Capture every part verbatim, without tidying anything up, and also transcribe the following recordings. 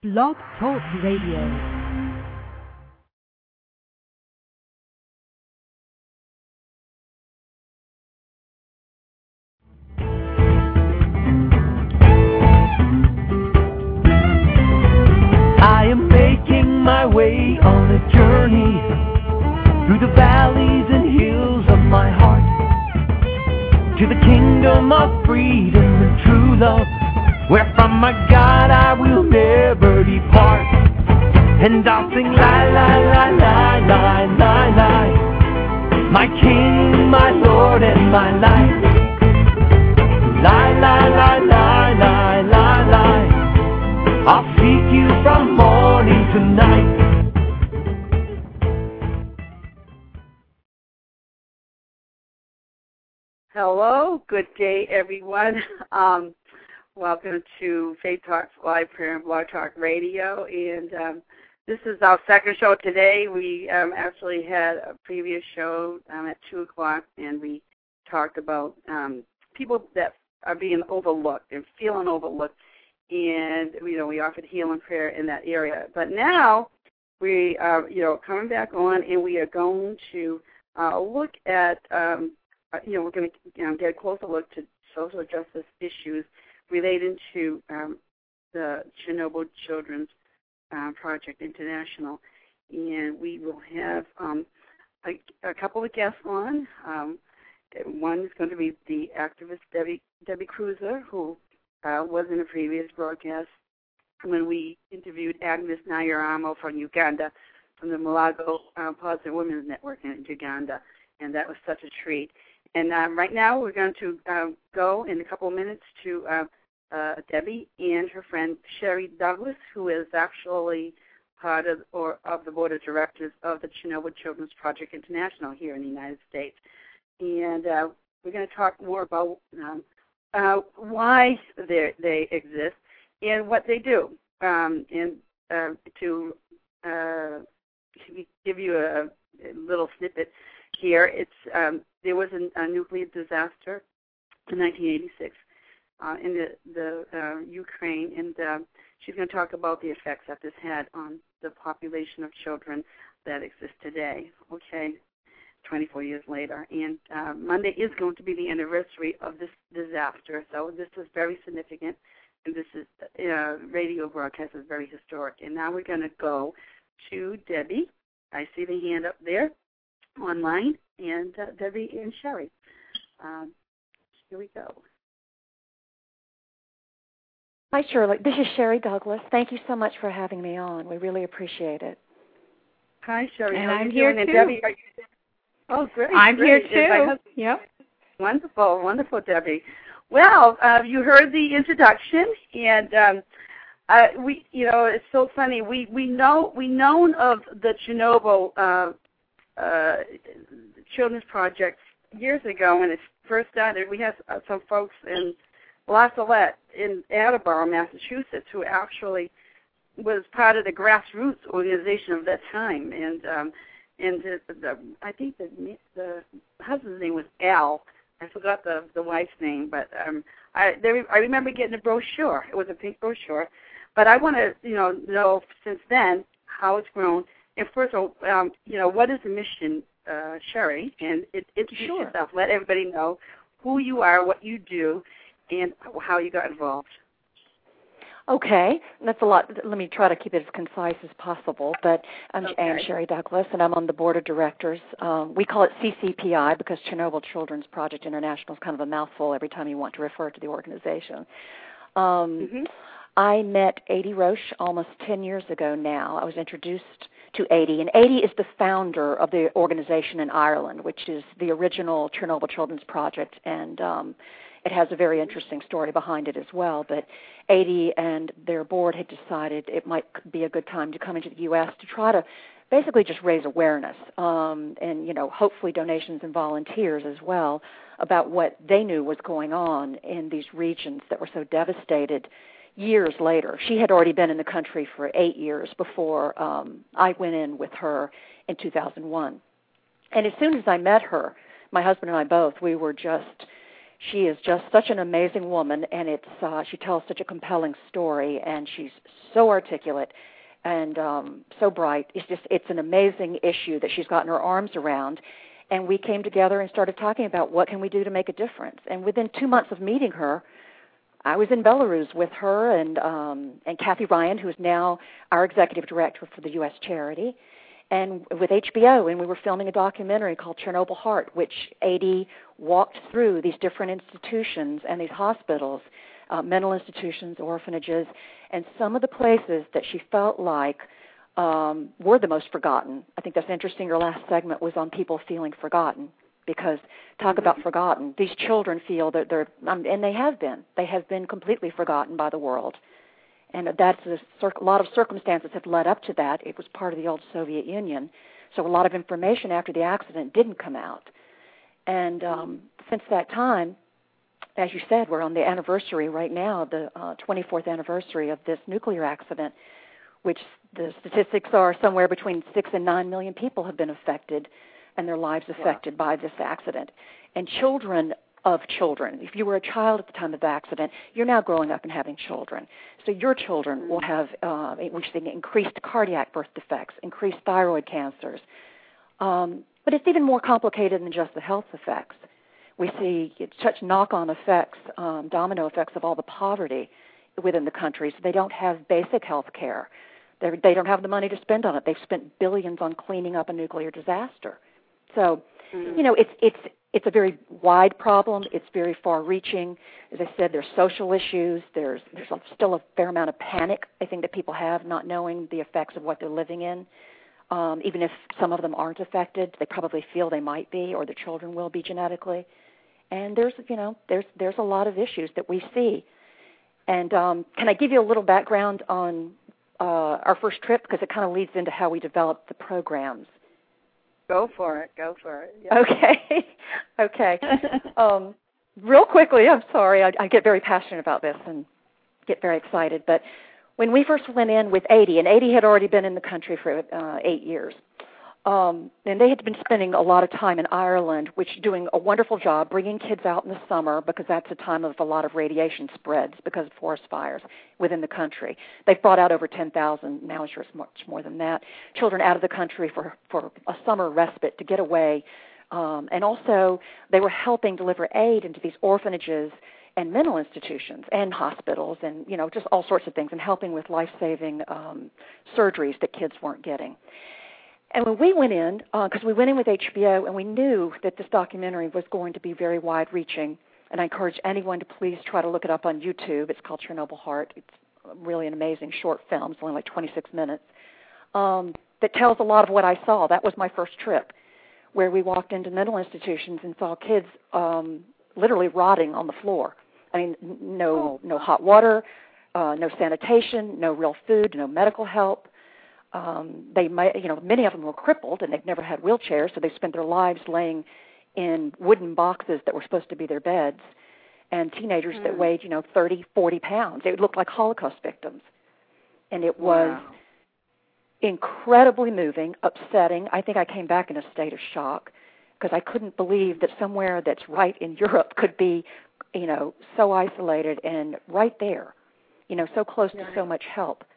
Blog Talk Radio. I am making my way on a journey through the valleys and hills of my heart to the kingdom of freedom and true love, where from my God I will never depart. And I'll sing la la la la la la la, my King, my Lord, and my life. La la la la la la la, I'll seek you from morning to night. Hello, good day, everyone. Um, welcome to Faith Talks Live Prayer and Blog Talk Radio, and um, this is our second show today. We um, actually had a previous show um, at two o'clock, and we talked about um, people that are being overlooked and feeling overlooked, and you know we offered healing prayer in that area. But now we are, you know, coming back on, and we are going to uh, look at. Um, You know, we're going to you know, get a closer look to social justice issues relating to um, the Chernobyl Children's uh, Project International. And we will have um, a, a couple of guests on. Um, one is going to be the activist Debbie, Debbie Cruiser, who uh, was in a previous broadcast when we interviewed Agnes Nayaramo from Uganda, from the Malago uh, Positive Women's Network in Uganda. And that was such a treat. And um, right now we're going to uh, go in a couple of minutes to uh, uh, Debbie and her friend Sherry Douglas, who is actually part of, or of the board of directors of the Chernobyl Children's Project International here in the United States. And uh, we're going to talk more about um, uh, why they exist and what they do. Um, and uh, to uh, give you a, a little snippet here, it's um, there was a, a nuclear disaster in nineteen eighty-six uh, in the, the uh, Ukraine, and uh, she's going to talk about the effects that this had on the population of children that exist today. Okay, twenty-four years later, and uh, Monday is going to be the anniversary of this disaster, so this is very significant, and this is uh, radio broadcast is very historic. And now we're going to go to Debbie. I see the hand up there online, and uh, Debbie and Sherry. Um, here we go. Hi, Shirley. This is Sherry Douglas. Thank you so much for having me on. We really appreciate it. Hi, Sherry. And How I'm you here doing? too. And Debbie, are you Oh, great. I'm great. here too. Yep. Wonderful, wonderful, Debbie. Well, uh, you heard the introduction, and um, uh, we, you know, it's so funny. We we know we known of the Chernobyl Uh, Uh, Children's Project years ago when it first started. We had uh, some folks in La Salette in Attleboro, Massachusetts, who actually was part of the grassroots organization of that time. And um, and the, the, I think the the husband's name was Al. I forgot the the wife's name, but um, I they, I remember getting a brochure. It was a pink brochure. But I want to you know know since then how it's grown. And first of all, um, you know, what is the mission, uh, Sherry? And it, introduce Sure. yourself. Let everybody know who you are, what you do, and how you got involved. Okay, that's a lot. Let me try to keep it as concise as possible. But I'm, Okay. I'm Sherry Douglas, and I'm on the board of directors. Um, we call it C C P I because Chernobyl Children's Project International is kind of a mouthful every time you want to refer to the organization. Um, Mm-hmm. I met Adi Roche almost ten years ago now. I was introduced to Adi, and Adi is the founder of the organization in Ireland, which is the original Chernobyl Children's Project, and um, it has a very interesting story behind it as well. But Adi and their board had decided it might be a good time to come into the U S to try to basically just raise awareness um, and, you know, hopefully donations and volunteers as well about what they knew was going on in these regions that were so devastated years later. She had already been in the country for eight years before um, I went in with her in two thousand one. And as soon as I met her, my husband and I both, we were just She is just such an amazing woman, and it's uh, she tells such a compelling story, and she's so articulate and um, so bright. It's just it's an amazing issue that she's gotten her arms around. And we came together and started talking about what can we do to make a difference. And within two months of meeting her, I was in Belarus with her and um, and Kathy Ryan, who is now our executive director for the U S charity, and with H B O, and we were filming a documentary called Chernobyl Heart, which Adi walked through these different institutions and these hospitals, uh, mental institutions, orphanages, and some of the places that she felt like um, were the most forgotten. I think that's interesting. Your last segment was on people feeling forgotten, because talk about forgotten. These children feel that they're, um, and they have been, they have been completely forgotten by the world. And that's a, a lot of circumstances have led up to that. It was part of the old Soviet Union, so a lot of information after the accident didn't come out. And um, since that time, as you said, we're on the anniversary right now, the uh, twenty-fourth anniversary of this nuclear accident, which the statistics are somewhere between six and nine million people have been affected, and their lives affected wow. by this accident. And children of children, if you were a child at the time of the accident, you're now growing up and having children. So your children will have uh, we're seeing increased cardiac birth defects, increased thyroid cancers. Um, but it's even more complicated than just the health effects. We see such knock-on effects, um, domino effects of all the poverty within the country. So they don't have basic health care. They're, they don't have the money to spend on it. They've spent billions on cleaning up a nuclear disaster. So, you know, it's it's it's a very wide problem. It's very far-reaching. As I said, there's social issues. There's there's still a fair amount of panic, I think, that people have, not knowing the effects of what they're living in. Um, even if some of them aren't affected, they probably feel they might be, or their children will be genetically. And there's, you know, there's there's a lot of issues that we see. And um, can I give you a little background on uh, our first trip, because it kind of leads into how we developed the programs. Go for it. Go for it. Yeah. Okay. okay. um, real quickly, I'm sorry, I, I get very passionate about this and get very excited. But when we first went in with Adi, and Adi had already been in the country for uh, eight years, um, and they had been spending a lot of time in Ireland, which doing a wonderful job bringing kids out in the summer, because that's a time of a lot of radiation spreads because of forest fires within the country. They've brought out over ten thousand, now I'm sure it's much more than that, children out of the country for, for a summer respite to get away. Um, and also they were helping deliver aid into these orphanages and mental institutions and hospitals and, you know, just all sorts of things, and helping with life-saving um, surgeries that kids weren't getting. And when we went in, because uh, we went in with H B O, and we knew that this documentary was going to be very wide-reaching, and I encourage anyone to please try to look it up on YouTube. It's called Chernobyl Heart. It's really an amazing short film. It's only like twenty-six minutes. Um, that tells a lot of what I saw. That was my first trip, where we walked into mental institutions and saw kids um, literally rotting on the floor. I mean, no, no hot water, uh, no sanitation, no real food, no medical help. Um, they might, you know, many of them were crippled, and they've never had wheelchairs, so they spent their lives laying in wooden boxes that were supposed to be their beds, and teenagers mm. that weighed, you know, thirty, forty pounds. They looked like Holocaust victims. And it was wow. incredibly moving, upsetting. I think I came back in a state of shock, because I couldn't believe that somewhere that's right in Europe could be, you know, so isolated and right there, you know, so close yeah. to so much help.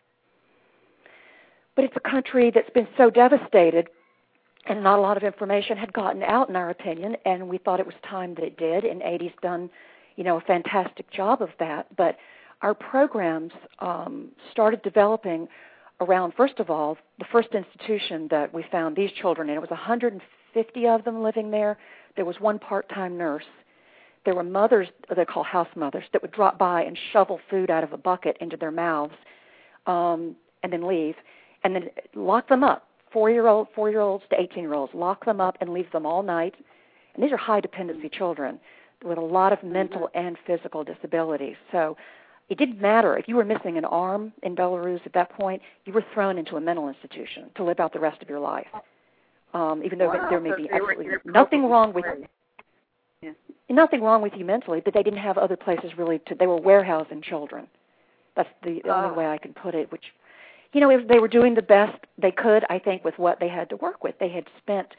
But it's a country that's been so devastated, and not a lot of information had gotten out, in our opinion, and we thought it was time that it did, and Adi's done, you know, a fantastic job of that. But our programs um, started developing around, first of all, the first institution that we found these children in. It was one hundred fifty of them living there. There was one part-time nurse. There were mothers, they're called house mothers, that would drop by and shovel food out of a bucket into their mouths um, and then leave. And then lock them up, four-year-old, four-year-olds to eighteen-year-olds, lock them up and leave them all night. And these are high-dependency children with a lot of mental and physical disabilities. So it didn't matter. If you were missing an arm in Belarus at that point, you were thrown into a mental institution to live out the rest of your life, um, even though wow. there may be absolutely nothing wrong with you. Yeah. Nothing wrong with you mentally, but they didn't have other places really to, they were warehousing children. That's the oh. only way I can put it, which, you know, they were doing the best they could, I think, with what they had to work with. They had spent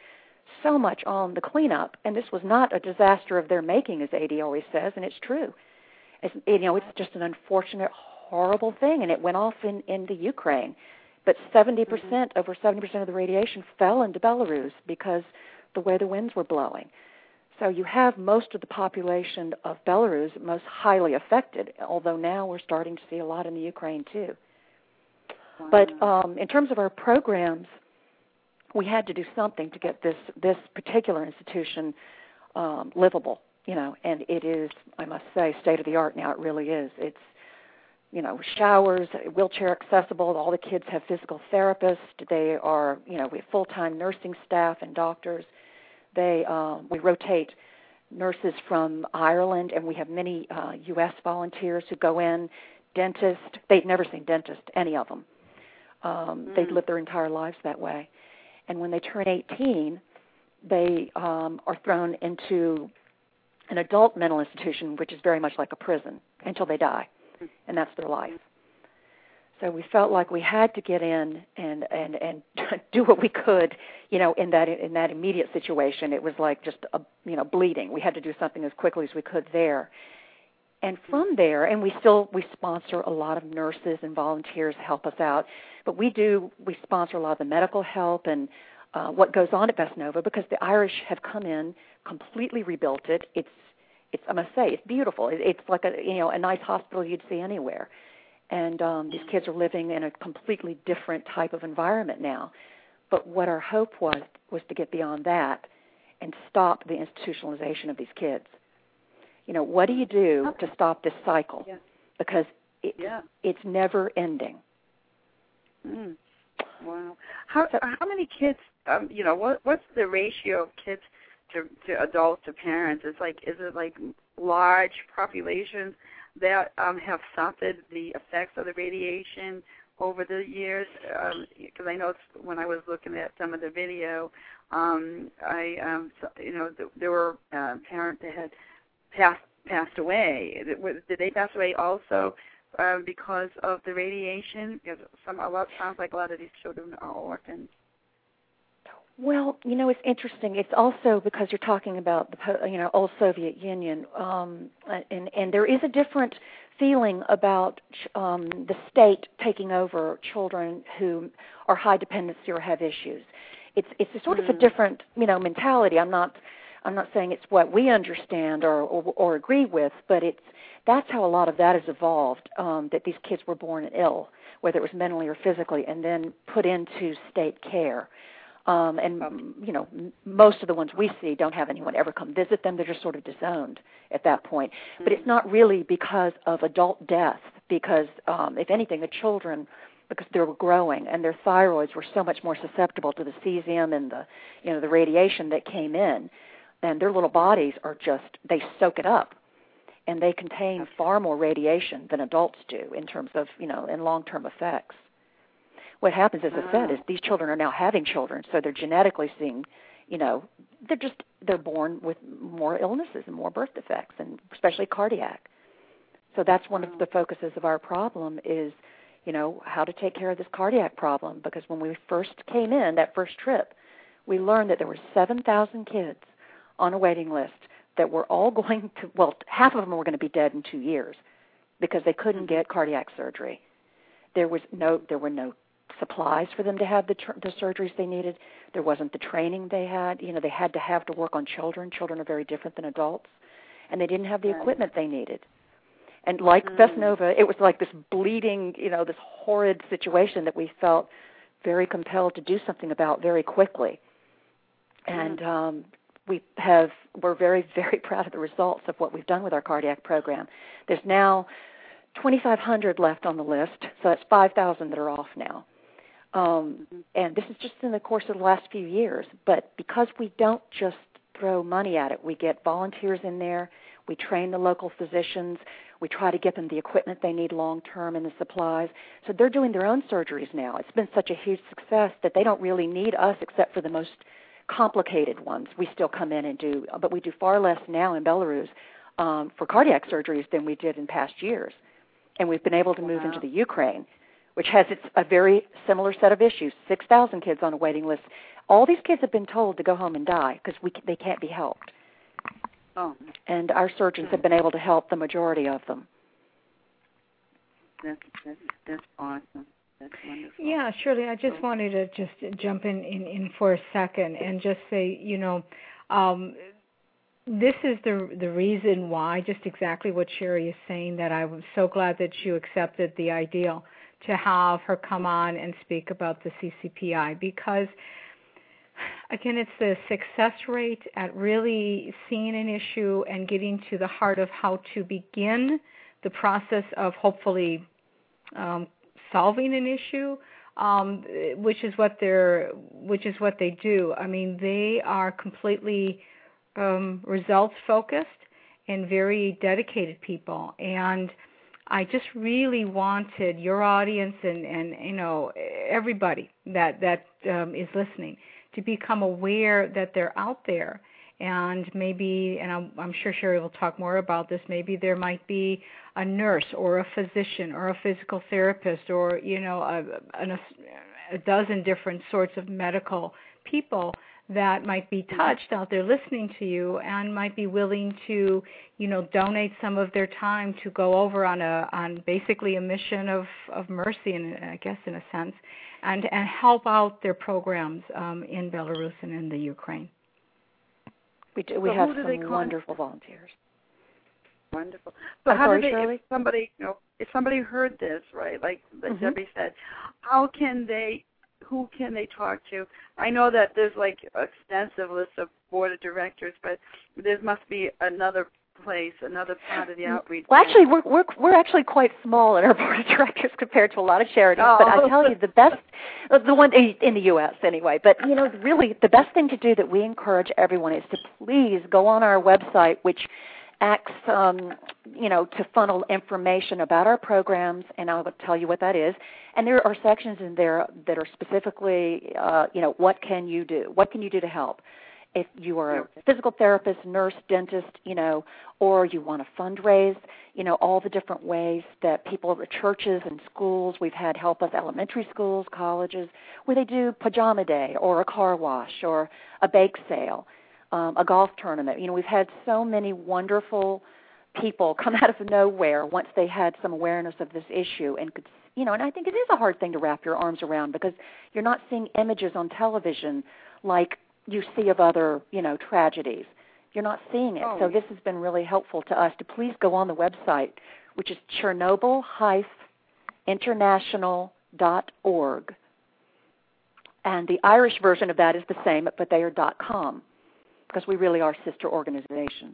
so much on the cleanup, and this was not a disaster of their making, as A D always says, and it's true. It's, you know, it's just an unfortunate, horrible thing, and it went off in, in the Ukraine. But seventy percent, mm-hmm. over seventy percent of the radiation fell into Belarus because the way the winds were blowing. So you have most of the population of Belarus most highly affected, although now we're starting to see a lot in the Ukraine too. Wow. But um, in terms of our programs, we had to do something to get this, this particular institution um, livable, you know, and it is, I must say, state-of-the-art now. It really is. It's, you know, showers, wheelchair accessible. All the kids have physical therapists. They are, you know, we have full-time nursing staff and doctors. They, uh, we rotate nurses from Ireland, and we have many uh, U S volunteers who go in, dentists. They've never seen dentists, any of them. Um, mm. They've lived their entire lives that way. And when they turn eighteen, they um, are thrown into an adult mental institution, which is very much like a prison, until they die, and that's their life. So we felt like we had to get in and, and, and do what we could, you know, in that in that immediate situation. It was like just, a, you know, bleeding. We had to do something as quickly as we could there. And from there, and we still, we sponsor a lot of nurses and volunteers help us out, but we do, we sponsor a lot of the medical help and uh, what goes on at Beth Nova, because the Irish have come in, completely rebuilt it. It's, it's I must say, it's beautiful. It, it's like a, you know, a nice hospital you'd see anywhere. And um, these kids are living in a completely different type of environment now. But what our hope was was to get beyond that and stop the institutionalization of these kids. You know, what do you do to stop this cycle? Yeah. Because it, yeah. it's never ending. Mm. Wow. How so, how many kids? Um, you know, what what's the ratio of kids to, to adults to parents? It's like, is it like large populations that um, have suffered the effects of the radiation over the years? Because um, I know when I was looking at some of the video, um, I um, you know th- there were uh, parents that had passed passed away. Did they pass away also uh, because of the radiation? Because some a lot sounds like a lot of these children are orphans. Well, you know, it's interesting. It's also because you're talking about the, you know, old Soviet Union, um, and and there is a different feeling about um, the state taking over children who are high dependency or have issues. It's it's a sort mm. of a different, you know, mentality. I'm not I'm not saying it's what we understand or or, or agree with, but it's that's how a lot of that has evolved. Um, that these kids were born ill, whether it was mentally or physically, and then put into state care. Um, and, you know, m- most of the ones we see don't have anyone ever come visit them. They're just sort of disowned at that point. Mm-hmm. But it's not really because of adult death, because, um, if anything, the children, because they were growing and their thyroids were so much more susceptible to the cesium and the, you know, the radiation that came in, and their little bodies are just, they soak it up. And they contain far more radiation than adults do in terms of, you know, in long-term effects. What happens, as I said, is these children are now having children, so they're genetically seeing, you know, they're just, they're born with more illnesses and more birth defects, and especially cardiac. So that's one of the focuses of our problem is, you know, how to take care of this cardiac problem, because when we first came in, that first trip, we learned that there were seven thousand kids on a waiting list that were all going to, well, half of them were going to be dead in two years because they couldn't get cardiac surgery. There was no, there were no supplies for them to have the, tr- the surgeries they needed. There wasn't the training they had. You know, they had to have to work on children. Children are very different than adults. And they didn't have the right. equipment they needed. And like mm. Beth Nova, it was like this bleeding, you know, this horrid situation that we felt very compelled to do something about very quickly. Mm. And um, we have, we're very, very proud of the results of what we've done with our cardiac program. There's now twenty-five hundred left on the list, so that's five thousand that are off now. Um, and this is just in the course of the last few years. But because we don't just throw money at it, we get volunteers in there, we train the local physicians, we try to get them the equipment they need long-term and the supplies. So they're doing their own surgeries now. It's been such a huge success that they don't really need us except for the most complicated ones. We still come in and do, but we do far less now in Belarus um, for cardiac surgeries than we did in past years. And we've been able to move wow. into the Ukraine, which has its, a very similar set of issues, six thousand kids on a waiting list. All these kids have been told to go home and die because we they can't be helped. Oh. And our surgeons have been able to help the majority of them. That's, that's, that's awesome. That's wonderful. Yeah, Shirley, I just wanted to just jump in, in, in for a second and just say, you know, um, this is the the reason why, just exactly what Sherry is saying, that I was so glad that you accepted the ideal to have her come on and speak about the C C P I, because, again, it's the success rate at really seeing an issue and getting to the heart of how to begin the process of hopefully um, solving an issue, um, which is what they're, which is what they do. I mean, they are completely um, results focused and very dedicated people. And I just really wanted your audience and, and you know everybody that that um, is listening to become aware that they're out there. And maybe, and I'm, I'm sure Sherry will talk more about this, maybe there might be a nurse or a physician or a physical therapist or, you know, a, a, a dozen different sorts of medical people that might be touched out there listening to you and might be willing to, you know, donate some of their time to go over on a on basically a mission of, of mercy, in, I guess, in a sense, and, and help out their programs um, in Belarus and in the Ukraine. We do, we so have do some wonderful volunteers. Wonderful. So I'm how sorry, do they, Shirley? if somebody, you know, if somebody heard this, right, like, like Mm-hmm. Debbie said, how can they, who can they talk to? I know that there's like an extensive list of board of directors, but there must be another place, another part of the outreach. Well, actually, we're we're we're actually quite small in our board of directors compared to a lot of charities. Oh. But I tell you, the best, the one in the U S anyway. But you know, really, the best thing to do that we encourage everyone is to please go on our website, which acts, um, you know, to funnel information about our programs, and I'll tell you what that is. And there are sections in there that are specifically, uh, you know, what can you do? What can you do to help? If you are a physical therapist, nurse, dentist, you know, or you want to fundraise, you know, all the different ways that people, churches and schools, we've had help us, elementary schools, colleges, where they do pajama day or a car wash or a bake sale, um, a golf tournament. You know, we've had so many wonderful people come out of nowhere once they had some awareness of this issue and could, you know, and I think it is a hard thing to wrap your arms around because you're not seeing images on television like you see of other, you know, tragedies. You're not seeing it. Oh. So this has been really helpful to us to please go on the website, which is chernobyl dash international dot org. And the Irish version of that is the same, but they are .com because we really are sister organizations.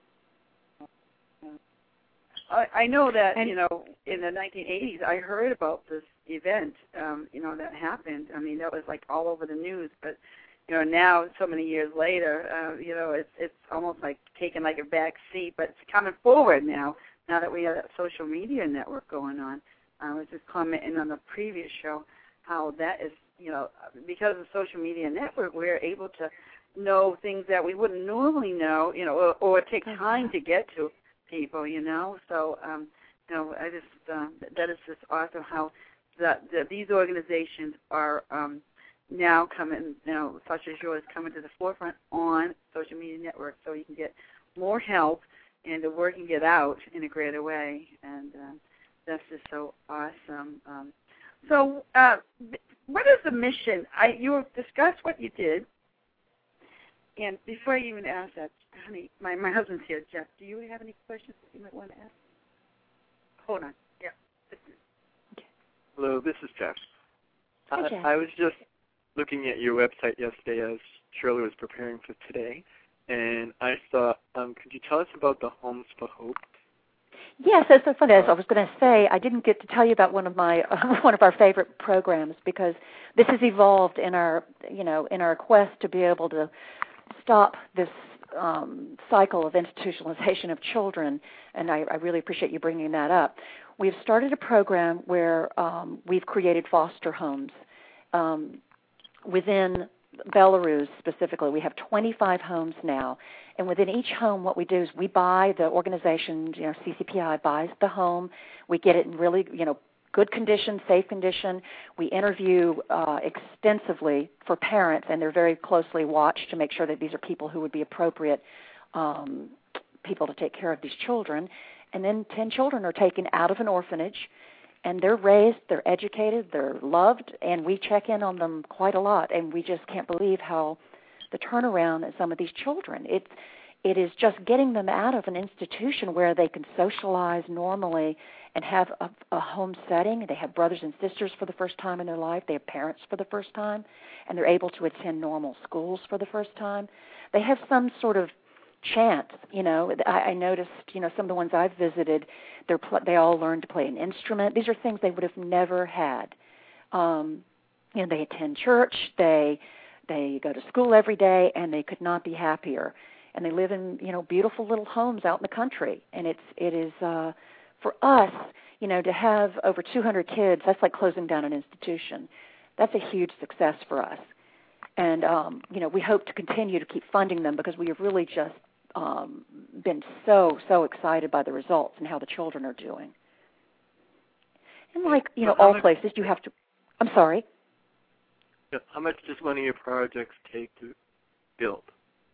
I, I know that, And, you know, in the nineteen eighties, I heard about this event, um, you know, that happened. I mean, that was like all over the news, but you know, now so many years later, uh, you know, it's it's almost like taking like a back seat, but it's coming forward now. Now that we have that social media network going on, I was just commenting on the previous show how that is, you know, because of the social media network, we're able to know things that we wouldn't normally know, you know, or, or take time to get to people, you know. So, um, you know, I just uh, that is just awesome how that, that these organizations are. Um, now coming, you know, such as yours, coming to the forefront on social media networks so you can get more help and the word can get out in a greater way. And uh, that's just so awesome. Um, so uh, what is the mission? I, you discussed what you did. And before I even ask that, honey, my, my husband's here, Jeff. Do you have any questions that you might want to ask? Hold on. Yeah. Hello, this is Jeff. Hi, Jeff. I, I was just looking at your website yesterday as Shirley was preparing for today, and I thought, um, could you tell us about the Homes for Hope? Yes, that's so funny. As I was going to say, I didn't get to tell you about one of my uh, one of our favorite programs because this has evolved in our, you know, in our quest to be able to stop this um, cycle of institutionalization of children, and I, I really appreciate you bringing that up. We've started a program where um, we've created foster homes. Um, Within Belarus specifically, we have twenty-five homes now, and within each home what we do is we buy, the organization, you know, C C P I buys the home, we get it in really, you know, good condition, safe condition. We interview uh, extensively for parents, and they're very closely watched to make sure that these are people who would be appropriate um, people to take care of these children. And then ten children are taken out of an orphanage, and they're raised, they're educated, they're loved, and we check in on them quite a lot, and we just can't believe how the turnaround in some of these children. It's, it is just getting them out of an institution where they can socialize normally and have a, a home setting. They have brothers and sisters for the first time in their life. They have parents for the first time, and they're able to attend normal schools for the first time. They have some sort of chant, you know. I, I noticed, you know, some of the ones I've visited, they're pl- they all learned to play an instrument. These are things they would have never had. Um, you know, they attend church, they they go to school every day, and they could not be happier. And they live in, you know, beautiful little homes out in the country. And it's it is uh, for us, you know, to have over two hundred kids. That's like closing down an institution. That's a huge success for us. And um, you know, we hope to continue to keep funding them because we have really just Um, been so, so excited by the results and how the children are doing. And like, you know, all places you have to, I'm sorry? How much does one of your projects take to build?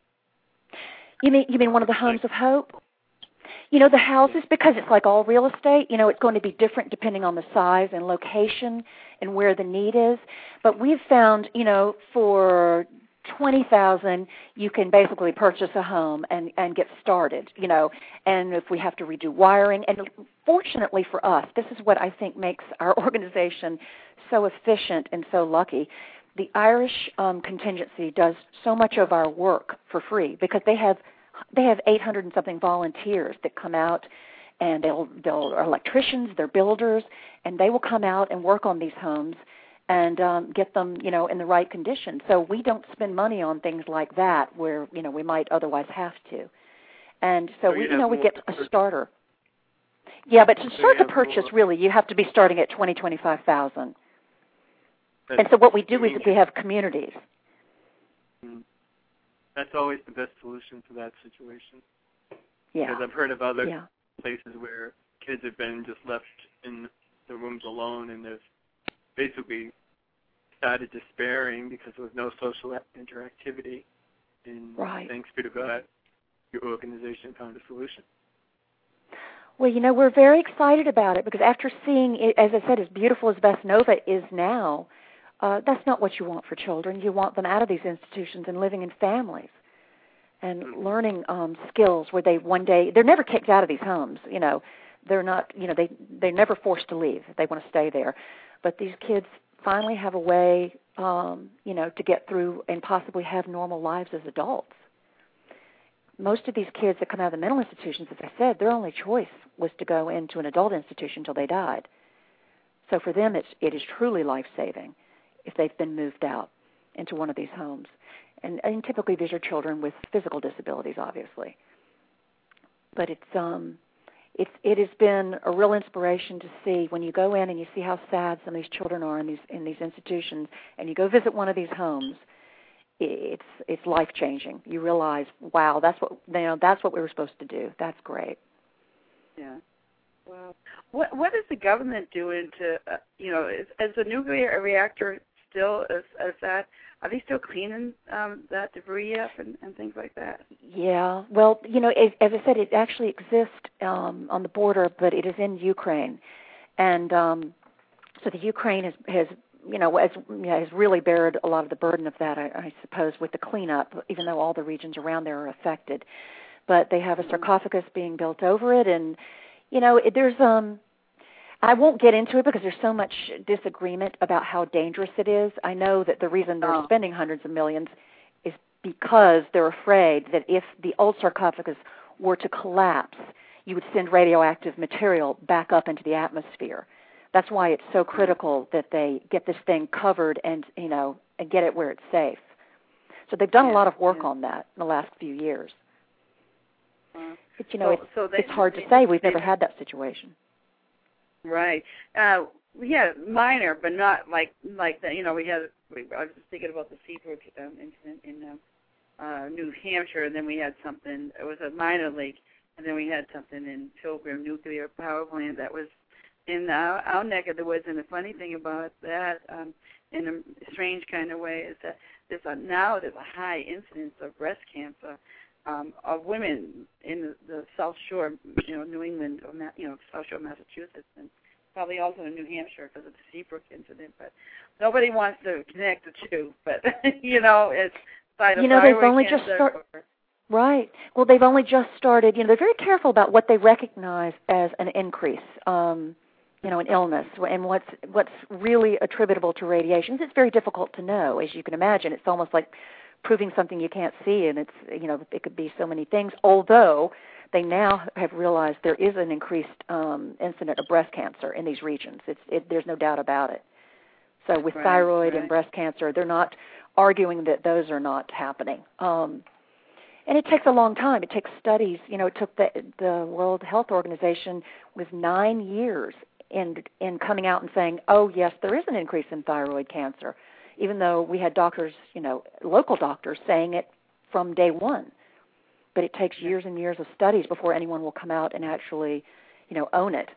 You mean, you mean one of the Homes of Hope? You know, the houses, because it's like all real estate, you know, it's going to be different depending on the size and location and where the need is. But we've found, you know, for twenty thousand dollars, you can basically purchase a home and, and get started, you know, and if we have to redo wiring, and fortunately for us, this is what I think makes our organization so efficient and so lucky. The Irish um, contingency does so much of our work for free because they have they have eight hundred and something volunteers that come out, and they'll they'll are electricians, they're builders, and they will come out and work on these homes and um, get them, you know, in the right condition. So we don't spend money on things like that where, you know, we might otherwise have to. And so, so we, you, you know, we get a purchase. starter. Yeah, but to so start the purchase, more. really, you have to be starting at twenty, twenty-five thousand. And so what we do is we have communities. That's always the best solution to that situation. Yeah. Because I've heard of other yeah. places where kids have been just left in the rooms alone, and there's basically started despairing because there was no social interactivity. And right. thanks be to God, your organization found a solution. Well, you know, we're very excited about it because after seeing it, as I said, as beautiful as Vesnova is now, uh, that's not what you want for children. You want them out of these institutions and living in families and mm-hmm. learning um, skills where they one day, they're never kicked out of these homes, you know. They're not, you know, they, they're never forced to leave. They want to stay there. But these kids finally have a way, um, you know, to get through and possibly have normal lives as adults. Most of these kids that come out of the mental institutions, as I said, their only choice was to go into an adult institution until they died. So for them, it's, it is truly life-saving if they've been moved out into one of these homes. And, and typically these are children with physical disabilities, obviously. But it's... um. It's, it has been a real inspiration to see when you go in and you see how sad some of these children are in these in these institutions, and you go visit one of these homes. It's it's life changing. You realize, wow, that's what you know. That's what we were supposed to do. That's great. Yeah. Well, what what is the government doing to uh, you know? Is, is the nuclear reactor still as, as that? Are they still cleaning um, that debris up and, and things like that? Yeah. Well, you know, as, as I said, it actually exists um, on the border, but it is in Ukraine, and um, so the Ukraine has, has you know, has, has really bared a lot of the burden of that, I, I suppose, with the cleanup, even though all the regions around there are affected. But they have a sarcophagus being built over it, and you know, it, there's um. I won't get into it because there's so much disagreement about how dangerous it is. I know that the reason they're oh. spending hundreds of millions is because they're afraid that if the old sarcophagus were to collapse, you would send radioactive material back up into the atmosphere. That's why it's so critical that they get this thing covered and, you know, and get it where it's safe. So they've done yeah, a lot of work yeah. on that in the last few years. Uh, but, you know, so, it's, so they, it's hard they, to say. We've they, never had that situation. Right. Uh, yeah, minor, but not like like that. You know, we had. We, I was just thinking about the Seabrook um, incident in uh, uh, New Hampshire, and then we had something. It was a minor leak, and then we had something in Pilgrim Nuclear Power Plant that was in our, our neck of the woods. And the funny thing about that, um, in a strange kind of way, is that there's a, now there's a high incidence of breast cancer um, of women in the, the South Shore, you know, New England, or Ma- you know, South Shore, Massachusetts, and probably also in New Hampshire because of the Seabrook incident. But nobody wants to connect the two. But you know, it's you know they've only just started. Right. Well, they've only just started. You know, they're very careful about what they recognize as an increase. Um, you know, an illness, and what's what's really attributable to radiation. It's very difficult to know, as you can imagine. It's almost like proving something you can't see, and it's, you know, it could be so many things. Although they now have realized there is an increased um, incident of breast cancer in these regions. It's it, there's no doubt about it. So with right, thyroid right. and breast cancer, they're not arguing that those are not happening. Um, And it takes a long time. It takes studies. You know, it took the the World Health Organization was nine years in in coming out and saying, oh, yes, there is an increase in thyroid cancer, even though we had doctors, you know, local doctors saying it from day one. But it takes years and years of studies before anyone will come out and actually, you know, own it.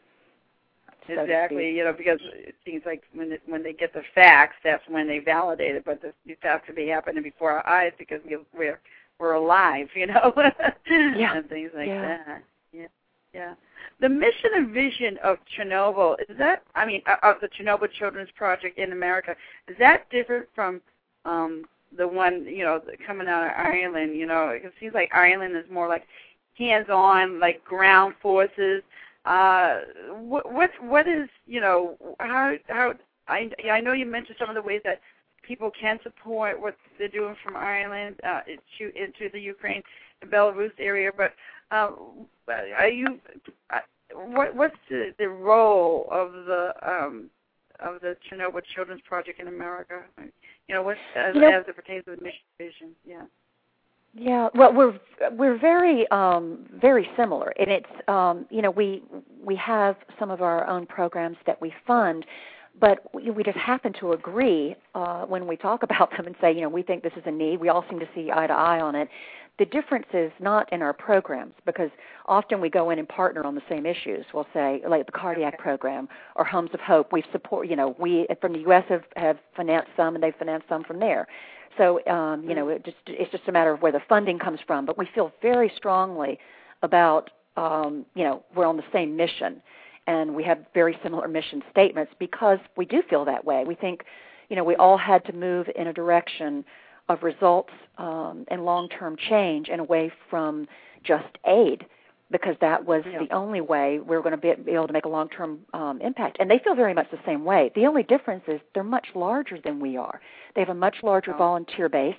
So exactly. You know, because it seems like when it, when they get the facts, that's when they validate it. But the, the facts could be happening before our eyes because we, we're we're alive, you know, yeah. and things like yeah. that. Yeah, yeah. The mission and vision of Chernobyl, is that, I mean, of the Chernobyl Children's Project in America, is that different from um, the one, you know, coming out of Ireland? You know, it seems like Ireland is more like hands-on, like ground forces. Uh, what, what, what is, you know, how, how, I, I know you mentioned some of the ways that people can support what they're doing from Ireland uh, into, into the Ukraine and Belarus area, but uh, are you? Uh, what, what's the, the role of the um, of the Chernobyl Children's Project in America? You know, what as, you know, as it pertains to the mission vision? Yeah. Yeah, well, we're we're very um, very similar, and it's um, you know we we have some of our own programs that we fund. But we, we just happen to agree uh, when we talk about them and say, you know, we think this is a need. We all seem to see eye to eye on it. The difference is not in our programs, because often we go in and partner on the same issues. We'll say, like the cardiac okay. program or Homes of Hope. We support, you know, we from the U S have, have financed some, and they've financed some from there. So, um, you know, it just it's just a matter of where the funding comes from. But we feel very strongly about, um, you know, we're on the same mission. And we have very similar mission statements because we do feel that way. We think, you know, we all had to move in a direction of results um, and long-term change and away from just aid, because that was yeah. the only way we were going to be, be able to make a long-term um, impact. And they feel very much the same way. The only difference is they're much larger than we are. They have a much larger oh. volunteer base,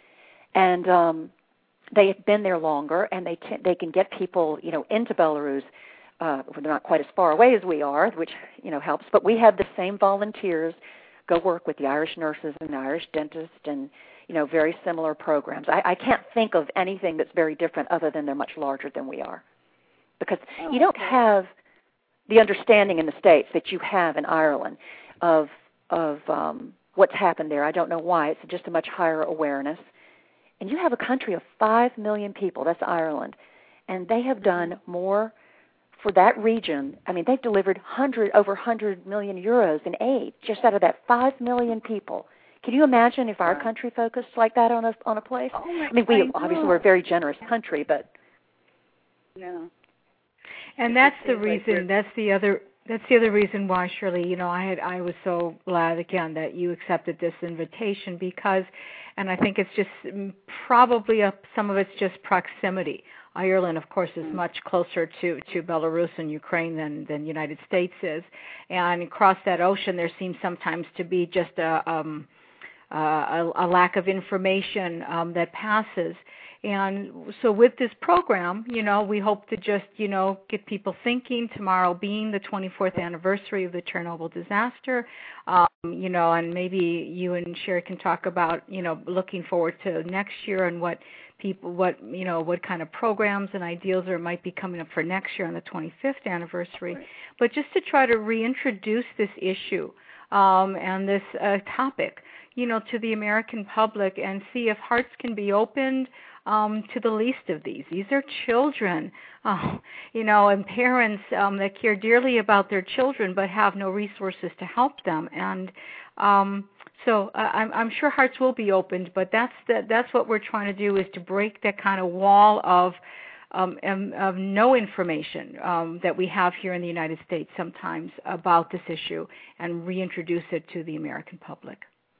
and um, they have been there longer, and they t- they can get people, you know, into Belarus. Uh, they're not quite as far away as we are, which, you know, helps. But we have the same volunteers go work with the Irish nurses and the Irish dentists and, you know, very similar programs. I, I can't think of anything that's very different other than they're much larger than we are. Because oh, you don't okay. have the understanding in the States that you have in Ireland of of um, what's happened there. I don't know why. It's just a much higher awareness. And you have a country of five million people. That's Ireland. And they have done more for that region. I mean, they've delivered hundred, over one hundred million euros in aid just out of that five million people. Can you imagine if our wow. country focused like that on a on a place? Oh my, I mean, we I obviously we're a very generous country, but yeah. And that's the reason. That's the other. That's the other reason why, Shirley. You know, I had. I was so glad again that you accepted this invitation because, and I think it's just probably a, some of it's just proximity. Ireland, of course, is much closer to, to Belarus and Ukraine than than the United States is, and across that ocean, there seems sometimes to be just a um, uh, a, a lack of information um, that passes. And so with this program, you know, we hope to just, you know, get people thinking, tomorrow being the twenty-fourth anniversary of the Chernobyl disaster, um, you know, and maybe you and Sherry can talk about, you know, looking forward to next year and what people, what, you know, what kind of programs and ideals there might be coming up for next year on the twenty-fifth anniversary. But just to try to reintroduce this issue um, and this uh, topic, you know, to the American public and see if hearts can be opened, um, to the least of these. These are children, uh, you know, and parents um, that care dearly about their children but have no resources to help them. And um, so uh, I'm, I'm sure hearts will be opened, but that's the, that's what we're trying to do, is to break that kind of wall of Um, um, of no information um, that we have here in the United States sometimes about this issue, and reintroduce it to the American public.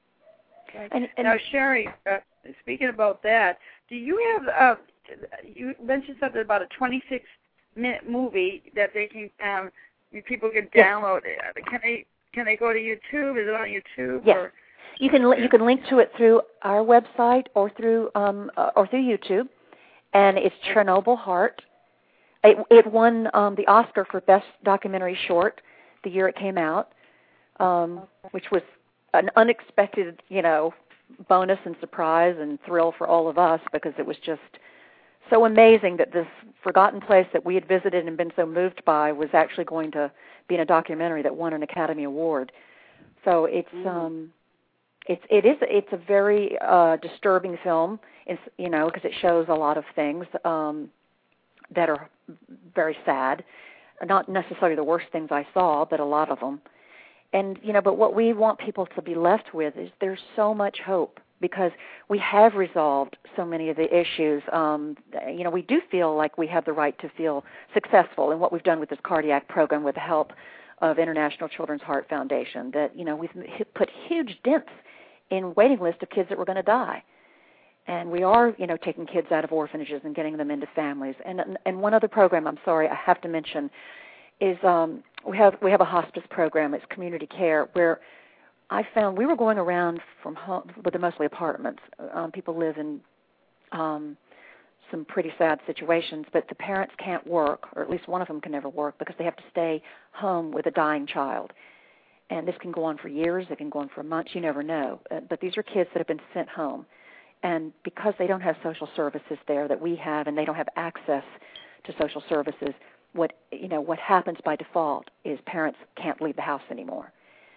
Okay. And, and now, Sherry, uh, speaking about that, do you have, uh, you mentioned something about a twenty-six minute movie that they can, um, people can download. Yes. Can they can they go to YouTube? Is it on YouTube? Yes. Or? You can you can link to it through our website or through um, uh, or through YouTube. And it's Chernobyl Heart. It, it won um, the Oscar for Best Documentary Short the year it came out, um, which was an unexpected, you know, bonus and surprise and thrill for all of us, because it was just so amazing that this forgotten place that we had visited and been so moved by was actually going to be in a documentary that won an Academy Award. So it's mm. um, it's it is it's a very uh, disturbing film. It's, you know, because it shows a lot of things um, that are very sad. Not necessarily the worst things I saw, but a lot of them. And, you know, but what we want people to be left with is there's so much hope, because we have resolved so many of the issues. Um, you know, we do feel like we have the right to feel successful in what we've done with this cardiac program with the help of International Children's Heart Foundation, that, you know, we've put huge dents in waiting list of kids that were going to die. And we are, you know, taking kids out of orphanages and getting them into families. And and one other program, I'm sorry, I have to mention, is um, we have we have a hospice program. It's community care, where I found we were going around from home, but they're mostly apartments. Um, people live in um, some pretty sad situations, but the parents can't work, or at least one of them can never work, because they have to stay home with a dying child. And this can go on for years. It can go on for months. You never know. Uh, but these are kids that have been sent home. And because they don't have social services there that we have, and they don't have access to social services, what you know what happens by default is parents can't leave the house anymore.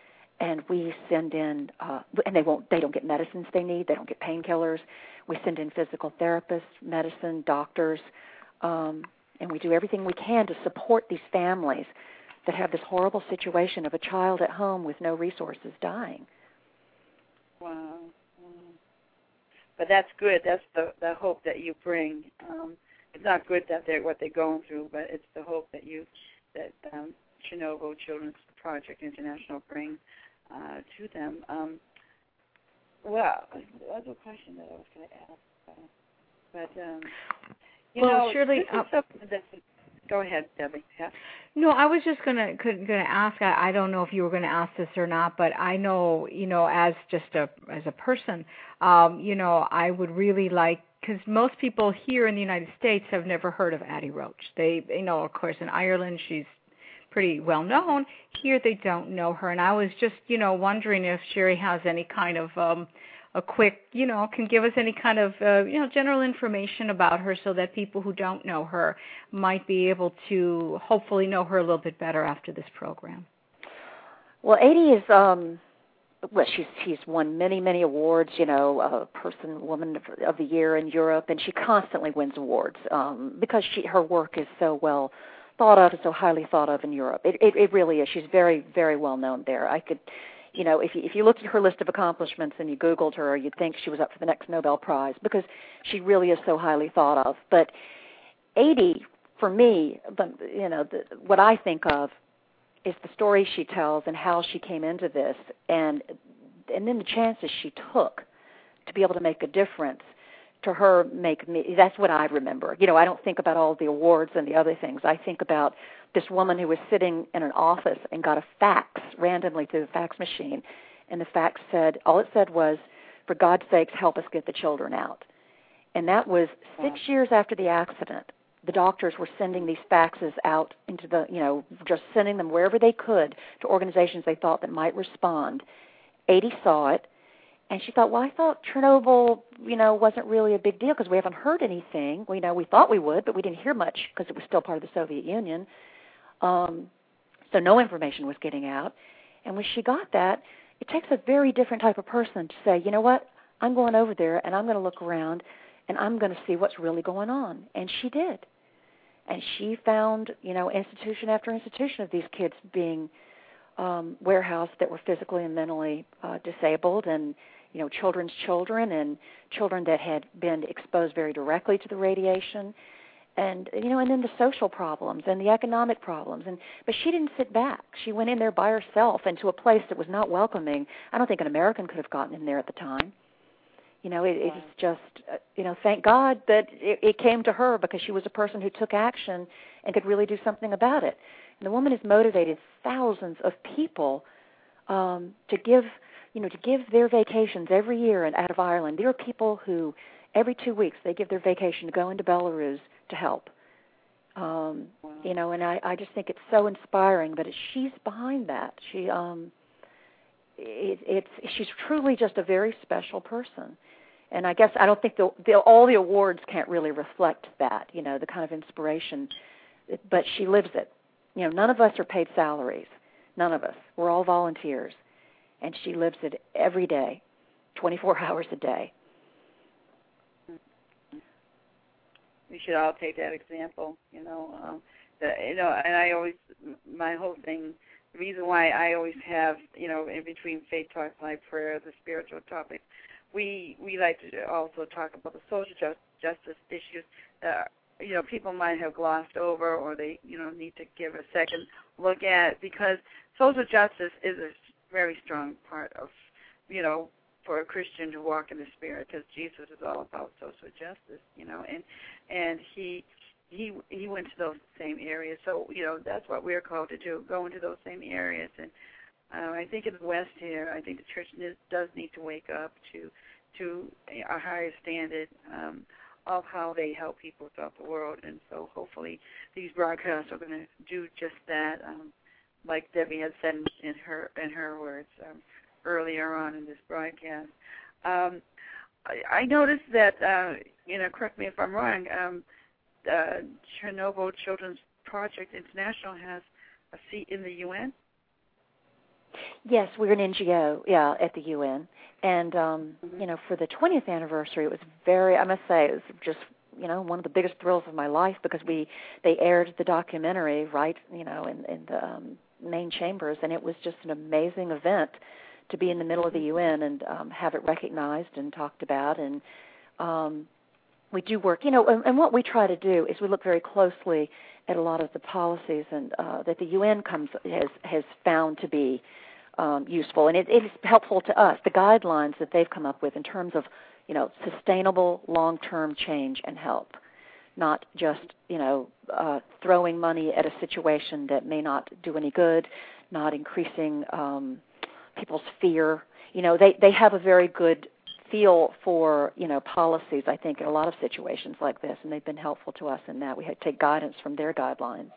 And we send in, uh, and they won't. They don't get medicines they need. They don't get painkillers. We send in physical therapists, medicine, doctors, um, and we do everything we can to support these families that have this horrible situation of a child at home with no resources dying. Wow. But that's good. That's the the hope that you bring. Um, it's not good that they're what they're going through, but it's the hope that you that um, Chernobyl Children's Project International bring uh, to them. Um, well, the other question that I was going to ask, uh, but um, you well, know, surely. This is uh, something that's, go ahead, Debbie. Yeah. No, I was just gonna gonna ask. I, I don't know if you were gonna ask this or not, but I know, you know, as just a as a person, um, you know, I would really like, because most people here in the United States have never heard of Addie Roach. They, you know, of course, in Ireland she's pretty well known. Here they don't know her, and I was just, you know, wondering if Sherry has any kind of um, a quick, you know, can give us any kind of, uh, you know, general information about her, so that people who don't know her might be able to hopefully know her a little bit better after this program. Well, Addie is, um, well, she's she's won many, many awards, you know, uh, Person, Woman of, of the Year in Europe, and she constantly wins awards um, because she her work is so well thought of, and so highly thought of in Europe. It, it, it really is. She's very, very well known there. I could... You know, if you, if you looked at her list of accomplishments and you Googled her, you'd think she was up for the next Nobel Prize, because she really is so highly thought of. But Addie, for me, you know, the, what I think of is the story she tells and how she came into this, and and then the chances she took to be able to make a difference. To her, make me. That's what I remember. You know, I don't think about all the awards and the other things. I think about this woman who was sitting in an office and got a fax randomly through the fax machine, and the fax said, all it said was, "For God's sakes, help us get the children out." And that was six wow. years after the accident. The doctors were sending these faxes out into the, you know, just sending them wherever they could to organizations they thought that might respond. Addie saw it. And she thought, well, I thought Chernobyl, you know, wasn't really a big deal because we haven't heard anything. We, you know, we thought we would, but we didn't hear much because it was still part of the Soviet Union. Um, so no information was getting out. And when she got that, it takes a very different type of person to say, you know what, I'm going over there and I'm going to look around and I'm going to see what's really going on. And she did. And she found, you know, institution after institution of these kids being um, warehoused that were physically and mentally uh, disabled, and, you know, children's children and children that had been exposed very directly to the radiation. And, you know, and then the social problems and the economic problems. And but she didn't sit back. She went in there by herself into a place that was not welcoming. I don't think an American could have gotten in there at the time. You know, it, it was just, uh, you know, thank God that it, it came to her, because she was a person who took action and could really do something about it. And the woman has motivated thousands of people um, to give, you know, to give their vacations every year and out of Ireland. There are people who every two weeks they give their vacation to go into Belarus to help. Um, wow. You know, and I, I just think it's so inspiring. But she's behind that. She, um, it, it's she's truly just a very special person. And I guess I don't think the, the, all the awards can't really reflect that. You know, the kind of inspiration. But she lives it. You know, none of us are paid salaries. None of us. We're all volunteers, and she lives it every day, twenty-four hours a day. We should all take that example, you know. Um, the, you know, and I always, my whole thing, the reason why I always have, you know, in between Faith Talk, Live Prayer, the spiritual topics, we we like to also talk about the social just, justice issues that, you know, people might have glossed over, or they, you know, need to give a second look at, because social justice is a very strong part of, you know, for a Christian to walk in the Spirit, because Jesus is all about social justice, you know, and and he he he went to those same areas. So, you know, that's what we're called to do, go into those same areas. And uh, I think in the West here, I think the church does need to wake up to to a higher standard um, of how they help people throughout the world. And so hopefully these broadcasts are going to do just that, um, like Debbie had said in her in her words. Um, earlier on in this broadcast. Um, I, I noticed that, uh, you know, correct me if I'm wrong, um, uh, Chernobyl Children's Project International has a seat in the U N? Yes, we're an N G O, yeah, at the U N. And, um, mm-hmm. you know, for the twentieth anniversary, it was very, I must say, it was just, you know, one of the biggest thrills of my life, because we, they aired the documentary, right, you know, in, in the um, main chambers, and it was just an amazing event to be in the middle of the U N and um, have it recognized and talked about. And um, we do work, you know, and, and what we try to do is we look very closely at a lot of the policies and uh, that the U N comes has has found to be um, useful, and it, it is helpful to us. The guidelines that they've come up with in terms of, you know, sustainable long-term change and help, not just, you know, uh, throwing money at a situation that may not do any good, not increasing um, people's fear. You know, they, they have a very good feel for, you know, policies, I think, in a lot of situations like this, and they've been helpful to us in that. We had to take guidance from their guidelines.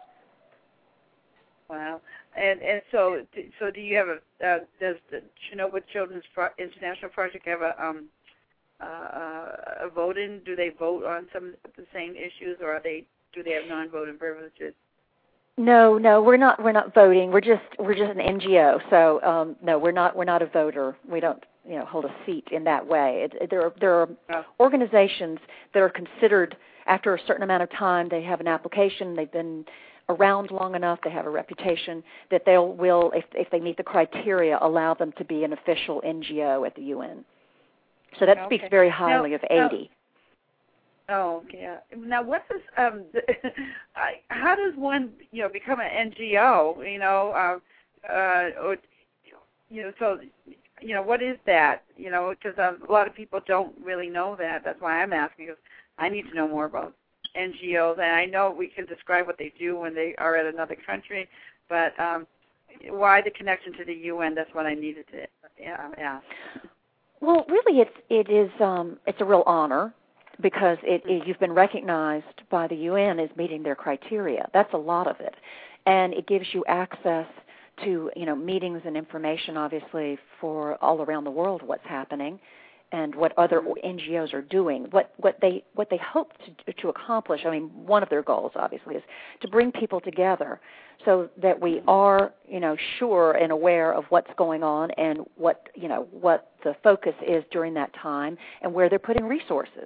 Wow. And and so so do you have a, uh, does the Chernobyl Children's Pro- International Project have a, um, uh, a vote-in? Do they vote on some of the same issues, or are they, do they have non-voting privileges? No, no, we're not. We're not voting. We're just we're just an N G O. So um, no, we're not. We're not a voter. We don't, you know, hold a seat in that way. It, it, there are there are oh. organizations that are considered after a certain amount of time. They have an application. They've been around long enough. They have a reputation that they will, if if they meet the criteria, allow them to be an official N G O at the U N. So that okay. speaks very highly now, of eighty. Now, Oh, yeah. Now, what does um, I, how does one, you know, become an N G O? You know, uh, uh, or, you know, so, you know, what is that? You know, because um, a lot of people don't really know that. That's why I'm asking, because I need to know more about N G Os, and I know we can describe what they do when they are at another country, but um, why the connection to the U N? That's what I needed to yeah, ask. Well, really, it's it is um, it's a real honor. Because it, it, you've been recognized by the U N as meeting their criteria. That's a lot of it. And it gives you access to, you know, meetings and information, obviously, for all around the world what's happening and what other N G Os are doing. What what they what they hope to, to accomplish, I mean, one of their goals, obviously, is to bring people together so that we are, you know, sure and aware of what's going on and what, you know, what the focus is during that time and where they're putting resources.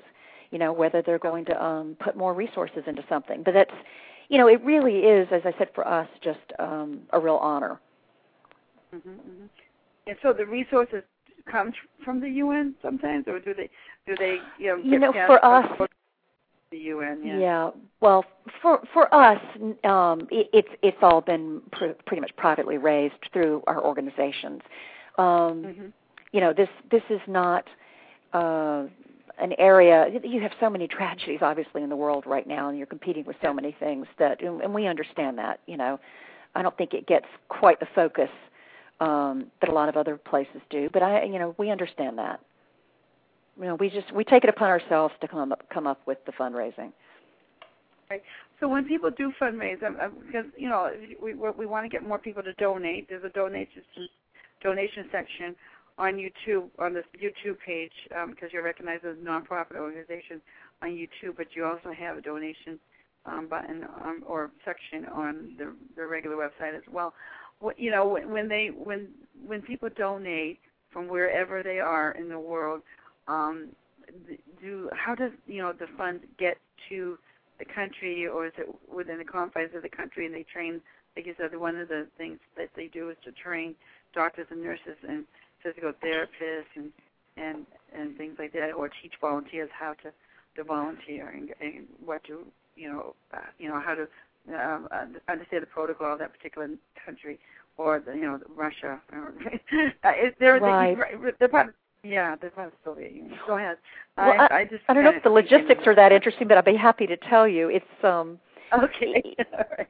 you know, whether they're going to um, put more resources into something. But that's, you know, it really is, as I said, for us, just um, a real honor. Mm-hmm, mm-hmm. And so the resources come from the U N sometimes, or do they do they you know, you know for us the U N? Yeah. Yeah. Well, for for us, um, it, it's it's all been pr- pretty much privately raised through our organizations. Um, mm-hmm. You know, this this is not uh, an area. You have so many tragedies, obviously, in the world right now, and you're competing with so many things that, and we understand that. You know, I don't think it gets quite the focus um, that a lot of other places do, but I, you know, we understand that. You know, we just we take it upon ourselves to come up come up with the fundraising. Right. So when people do fundraise, um, because you know we we want to get more people to donate. There's a donation donation section on YouTube on this YouTube page because um, you're recognized as a nonprofit organization on YouTube, but you also have a donation um, button um, or section on the, the regular website as well. What, you know, when, when they when when people donate from wherever they are in the world, um, do how does you know the fund get to the country, or is it within the confines of the country? And they train, like you said, one of the things that they do is to train doctors and nurses and physical therapists and and, and things like that, or teach volunteers how to, to volunteer and, and what to you know uh, you know how to um, understand the protocol of that particular country, or the, you know Russia. uh, is there right. the, the part of, yeah, they're part of the Soviet Union. Go ahead. Well, I, I, I just I don't know if the logistics are that interesting, but I'd be happy to tell you. It's um. Okay. All right.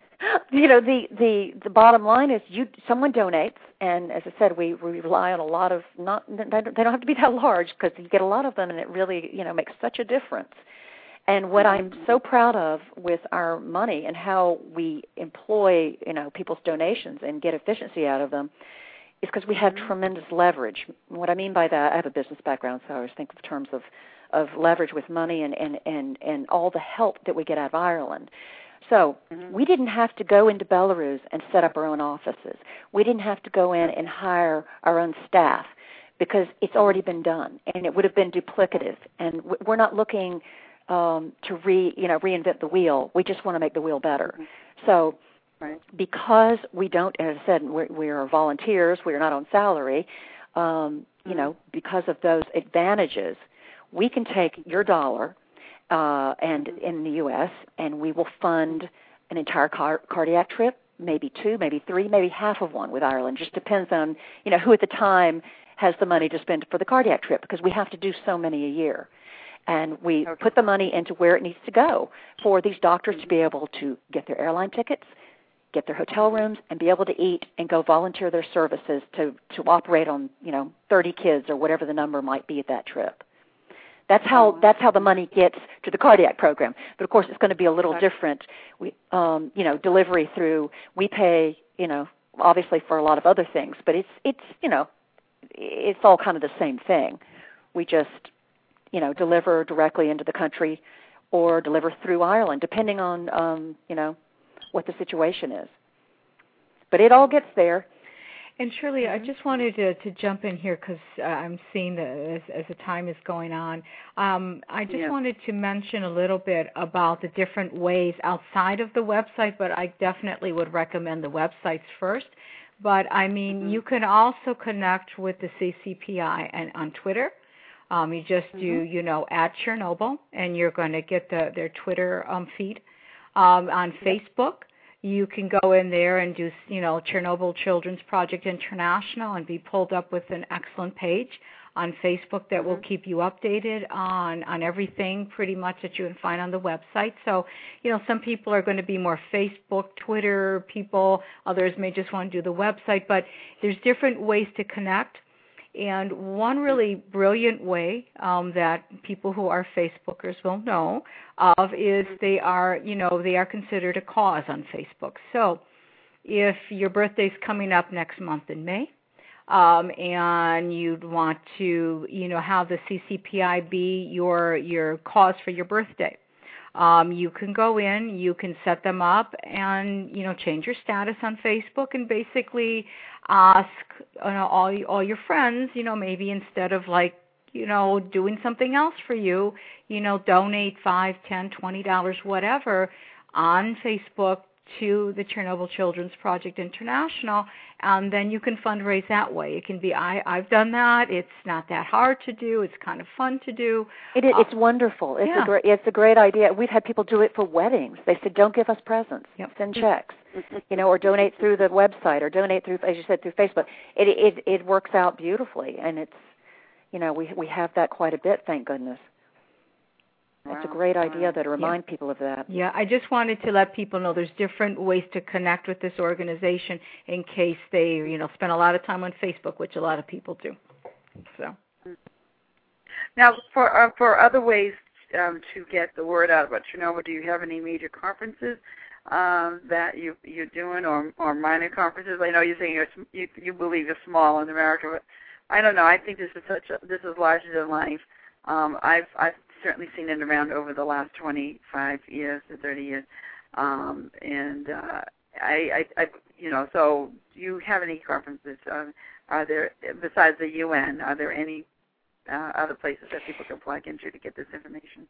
You know, the, the, the bottom line is you someone donates, and as I said, we, we rely on a lot of, not they don't have to be that large because you get a lot of them, and it really, you know, makes such a difference. And what I'm so proud of with our money and how we employ, you know, people's donations and get efficiency out of them is because we have mm-hmm. tremendous leverage. What I mean by that, I have a business background, so I always think in terms of, of leverage with money and, and, and, and all the help that we get out of Ireland. So mm-hmm. we didn't have to go into Belarus and set up our own offices. We didn't have to go in and hire our own staff because it's already been done, and it would have been duplicative. And we're not looking um, to re, you know, reinvent the wheel. We just want to make the wheel better. Mm-hmm. So right. because we don't, as I said, we're, we are volunteers. We are not on salary. Um, mm-hmm. You know, because of those advantages, we can take your dollar. Uh, and in the U S, and we will fund an entire car- cardiac trip, maybe two, maybe three, maybe half of one with Ireland. Just depends on, you know, who at the time has the money to spend for the cardiac trip, because we have to do so many a year. And we okay. put the money into where it needs to go for these doctors to be able to get their airline tickets, get their hotel rooms, and be able to eat and go volunteer their services to, to operate on, you know, thirty kids or whatever the number might be at that trip. That's how that's how the money gets to the cardiac program. But of course, it's going to be a little different. We, um, you know, delivery through. We pay, you know, obviously for a lot of other things, but it's it's you know, it's all kind of the same thing. We just, you know, deliver directly into the country, or deliver through Ireland, depending on um, you know, what the situation is. But it all gets there. And Shirley, mm-hmm. I just wanted to, to jump in here because uh, I'm seeing that as, as the time is going on. Um, I just yeah. wanted to mention a little bit about the different ways outside of the website, but I definitely would recommend the websites first. But, I mean, mm-hmm. you can also connect with the C C P I and on Twitter. Um, you just mm-hmm. do, you know, at Chernobyl, and you're going to get the, their Twitter um, feed. Um, on yep. Facebook, you can go in there and do, you know, Chernobyl Children's Project International and be pulled up with an excellent page on Facebook that mm-hmm. will keep you updated on, on everything pretty much that you can find on the website. So, you know, some people are going to be more Facebook, Twitter people. Others may just want to do the website. But there's different ways to connect. And one really brilliant way um, that people who are Facebookers will know of is they are, you know, they are considered a cause on Facebook. So if your birthday's coming up next month in May, um, and you'd want to, you know, have the C C P I be your your cause for your birthday, Um, you can go in, you can set them up, and you know change your status on Facebook, and basically ask you know, all all your friends, you know, maybe instead of like you know, doing something else for you, you know, donate five, ten, twenty dollars, whatever, on Facebook to the Chernobyl Children's Project International, and then you can fundraise that way. It can be, I, I've done that. It's not that hard to do. It's kind of fun to do. It is, uh, it's wonderful. It's, yeah. a great, it's a great idea. We've had people do it for weddings. They said, don't give us presents. Yep. Send checks, you know, or donate through the website, or donate through, as you said, through Facebook. It, it, it works out beautifully, and it's, you know, we, we have that quite a bit, thank goodness. That's a great idea, though, to remind yeah. people of that. Yeah, I just wanted to let people know there's different ways to connect with this organization in case they, you know, spend a lot of time on Facebook, which a lot of people do. So, now for uh, for other ways um, to get the word out about Chernobyl, do you have any major conferences um, that you you're doing, or or minor conferences? I know you're saying you're, you you believe you're small in America, but I don't know. I think this is such a, this is larger than life. Um, I've I've certainly seen it around over the last twenty-five years to thirty years, um, and uh, I, I, I, you know. So, do you have any conferences? Um, are there, besides the U N, are there any uh, other places that people can plug into to get this information?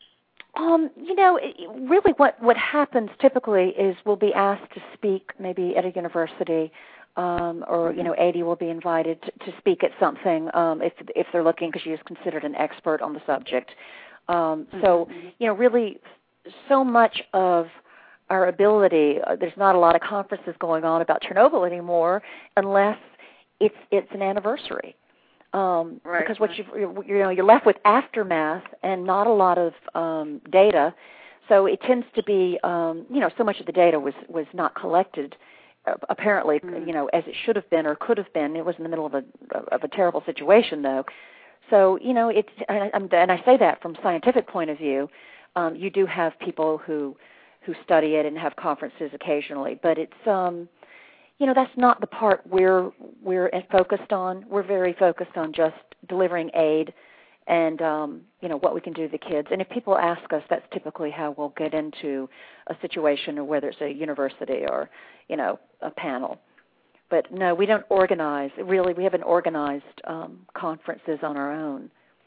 Um, you know, it, really, what what happens typically is we'll be asked to speak, maybe at a university. Um, or, you know, Adi will be invited to, to speak at something um, if if they're looking, because she is considered an expert on the subject. Um, so, you know, really so much of our ability, uh, there's not a lot of conferences going on about Chernobyl anymore unless it's it's an anniversary. Um, right, because what right. you you know, you're left with aftermath and not a lot of um, data. So it tends to be, um, you know, so much of the data was, was not collected apparently, mm. you know, as it should have been or could have been. It was in the middle of a of a terrible situation, though. So, you know, it's and, and I say that from a scientific point of view. Um, you do have people who who study it and have conferences occasionally, but it's um, you know, that's not the part we're we're focused on. We're very focused on just delivering aid and um, you know, what we can do to the kids. And if people ask us, that's typically how we'll get into a situation, or whether it's a university or, you know, a panel. But no, we don't organize. Really, we haven't organized um, conferences on our own.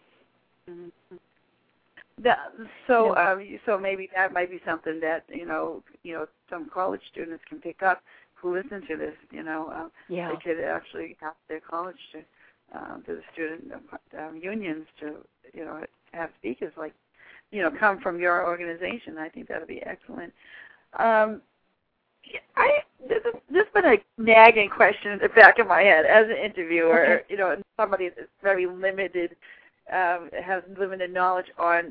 Mm-hmm. That, so, yeah. um, so maybe that might be something that you know, you know, some college students can pick up who listen to this. You know, uh, yeah. they could actually ask their college to, um, to the student um, unions to, you know, have speakers like, you know, come from your organization. I think that would be excellent. Um, I there's, a, there's been a nagging question in the back of my head as an interviewer, okay. you know, and somebody that's very limited, um, has limited knowledge on.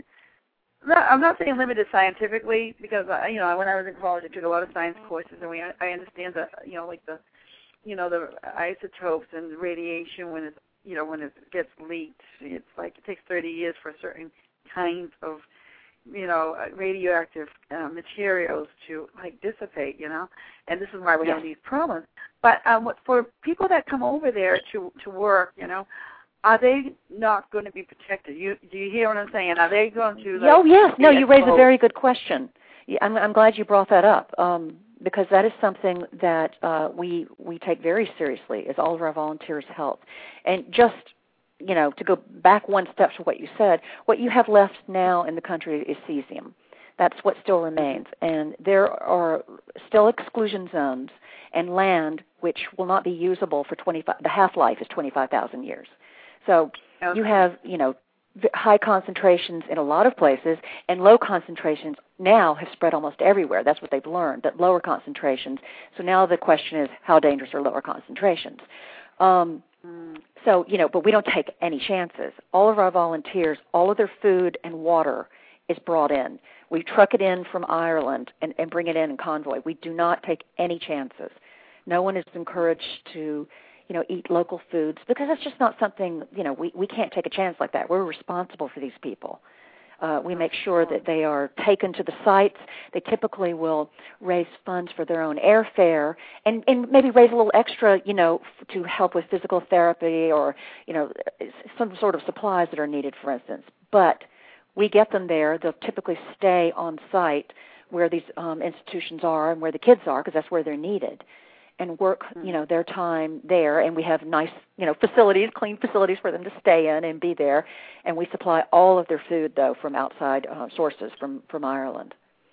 I'm not saying limited scientifically, because uh, you know, when I was in college, I took a lot of science courses, and we I understand the, you know, like the, you know, the isotopes and the radiation when it's, you know, when it gets leaked. It's like it takes thirty years for certain kinds of, you know, radioactive uh, materials to like dissipate, you know, and this is why we yes. have these problems. But um, for people that come over there to to work, you know, are they not going to be protected? You do you hear what I'm saying? Are they going to? Like, oh yes, no, you raise exposed? a very good question. I'm, I'm glad you brought that up um, because that is something that uh, we we take very seriously, is all of our volunteers' health, and just. You know, to go back one step to what you said, what you have left now in the country is cesium. That's what still remains. And there are still exclusion zones and land which will not be usable for twenty-five, the half-life is twenty-five thousand years. So okay. you have, you know, high concentrations in a lot of places, and low concentrations now have spread almost everywhere. That's what they've learned, that lower concentrations. So now the question is, how dangerous are lower concentrations? Um, So, you know, but we don't take any chances. All of our volunteers, all of their food and water is brought in. We truck it in from Ireland and, and bring it in in convoy. We do not take any chances. No one is encouraged to, you know, eat local foods because it's just not something, you know, we, we can't take a chance like that. We're responsible for these people. Uh, we make sure that they are taken to the sites. They typically will raise funds for their own airfare and, and maybe raise a little extra, you know, f- to help with physical therapy or, you know, some sort of supplies that are needed, for instance. But we get them there. They'll typically stay on site where these um, institutions are and where the kids are because that's where they're needed. and work, you know, their time there. And we have nice, you know, facilities, clean facilities for them to stay in and be there. And we supply all of their food, though, from outside uh, sources from, from Ireland.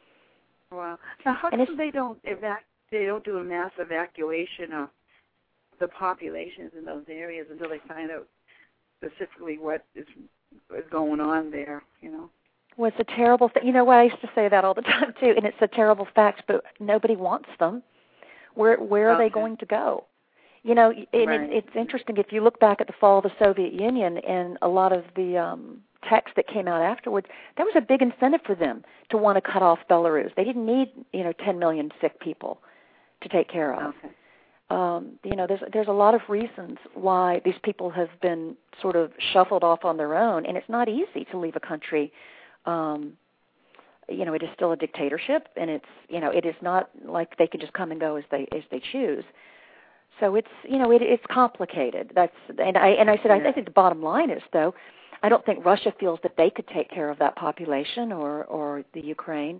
Wow. Now, how come they don't evac- they don't do a mass evacuation of the populations in those areas until they find out specifically what is, is going on there, you know? Well, it's a terrible thing. You know what? I used to say that all the time, too, and it's a terrible fact, but nobody wants them. Where where are okay. they going to go? You know, and right. it, it's interesting. If you look back at the fall of the Soviet Union and a lot of the um, text that came out afterwards, there was a big incentive for them to want to cut off Belarus. They didn't need, you know, ten million sick people to take care of. Okay. Um, you know, there's there's a lot of reasons why these people have been sort of shuffled off on their own, and it's not easy to leave a country. Um, you know, it is still a dictatorship, and it's, you know, it is not like they can just come and go as they as they choose. So it's, you know, it, it's complicated. That's and I and I said yeah. I think the bottom line is, though, I don't think Russia feels that they could take care of that population or or the Ukraine.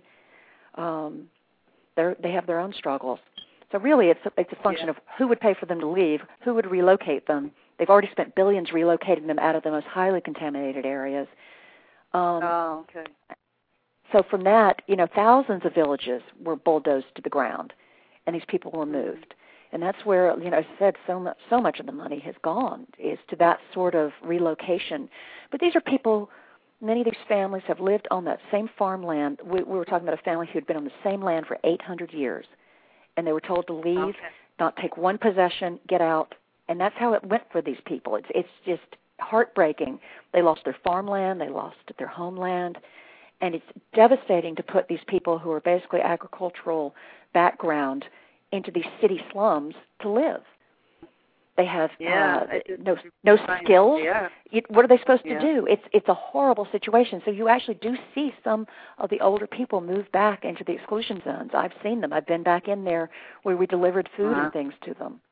Um, they they have their own struggles. So really, it's a, it's a function yeah. of who would pay for them to leave, who would relocate them. They've already spent billions relocating them out of the most highly contaminated areas. Um, oh, okay. So from that, you know, thousands of villages were bulldozed to the ground, and these people were moved. And that's where, you know, as I said, so much, so much of the money has gone is to that sort of relocation. But these are people, many of these families have lived on that same farmland. We, we were talking about a family who had been on the same land for eight hundred years, and they were told to leave, okay. not take one possession, get out. And that's how it went for these people. It's it's just heartbreaking. They lost their farmland, they lost their homeland, and it's devastating to put these people who are basically agricultural background into these city slums to live. They have yeah, uh, no no skills. Yeah. It, what are they supposed yeah. to do? It's it's a horrible situation. So you actually do see some of the older people move back into the exclusion zones. I've seen them. I've been back in there where we delivered food wow. and things to them.